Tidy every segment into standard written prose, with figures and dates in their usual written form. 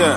Yeah.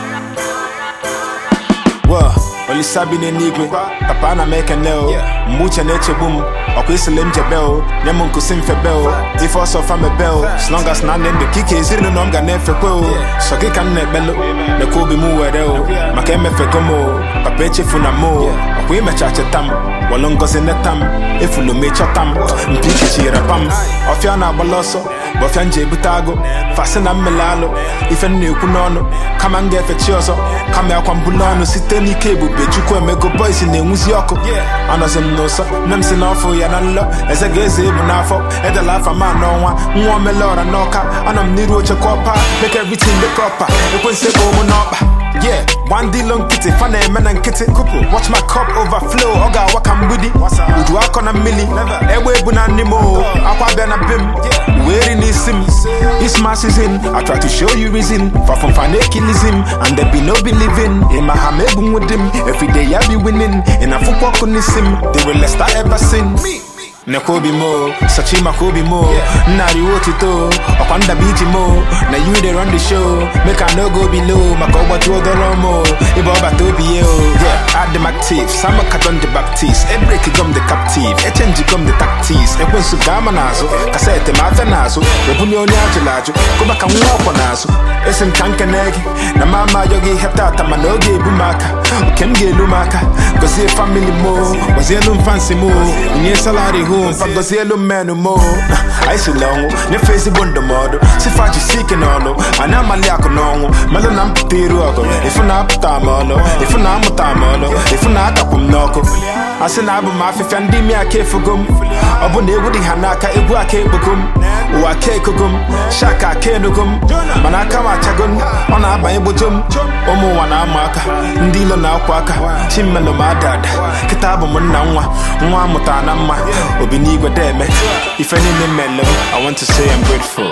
Well, only Sabine Nigwe, Tapana make a nail, Mucha nature boom, or Quislim Jabel, Yamun Kusim Febel, if also from a bell, as long as none in the kick is in the Nonga Nefepo, so he can net bello, the Kobe Muero, Makeme Fecomo, Papeche Funamo, we match at a tam, Walongos in the tam, if you make a tam, Pichi Rapam, Ofiana Baloso, Bofanje Butago, Fascina Melalo, if a new Punono, come and get a chioso, come out on Bulano, Siteni Cable, Bechuko, Mego Boys in the Musioko, Anasem Nosa, Namsen Offo Yanalo, as a gaze Bunafo, at the life of man, no one Melora Noka, and I'm Niro Chacopa, make everything the proper, it was a woman. Yeah, one deal on kitty, funny man and kitty couple. Watch my cup overflow, Oga Wakam Budi. Would walk on a milli, Ewe Bunanimo, Aqua Benabim, wearing his sim. It's my season, I try to show you reason. Far from fanakilism, and there be no believing. In my hamebum with him, every day I be winning. In a football sim, they will less I ever seen. Nakobi mo, Sachima Kobi mo, Nari Wotito, Okwanda Biti mo, na you they run the show, make I no go below, Makoba to the Romo, Iboba Tobio, yeah, add them active, Sama Katon the Baptiste, a break gum the captive, a change gum the tactics, a quinsu gamanazo, Cassette Matanazo, the Bunyo Niagelajo, go back and walk on Azo, Essen Kankanegi, na Mama Yogi Heptata Manogi Bumaka, Kemge Lumaka, Gozie family mo, was yellow fancy mo, near salary. Fagosielo menu mo I see long ne face bondo modo si faci seeking ono ana maliako nongo melo nam tiru ago if na putamolo if na mutamolo if na kapum noko asina abu mafi fandi mi akefugum obu ne wudi hanaka ebu akebugum wa kekugum shaka kenugum manaka ma chagun ona aba ebujum omu wana amaka ndilo na akwaka chimmelo madad kitabu munna nwa mutana ma Obinigwa deme, if any mellow, I want to say I'm grateful.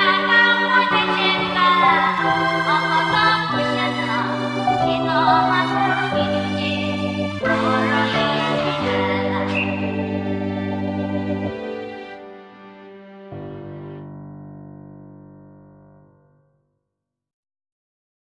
I'm grateful.